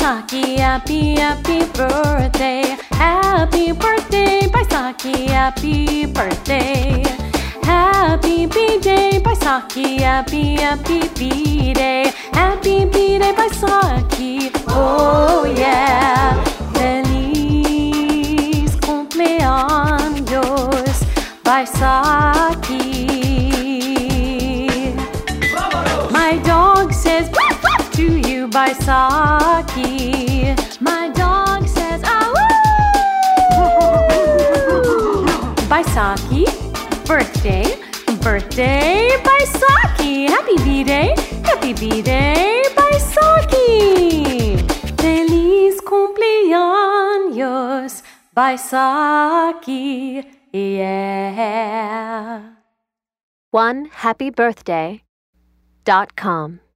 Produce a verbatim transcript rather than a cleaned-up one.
Baisakhi, happy, happy birthday. Happy birthday, Baisakhi, happy birthday. Happy B-Day, Baisakhi, happy, happy B-Day. Happy B-Day, Baisakhi, oh yeah. Feliz cumpleaños, Baisakhi. My dog says woof woof to you, Baisakhi. My dog says ah woo. Baisakhi, birthday, birthday, Baisakhi. Happy B-Day, happy B-Day, Baisakhi. Feliz cumpleaños, Baisakhi, yeah. One happy birthday dot com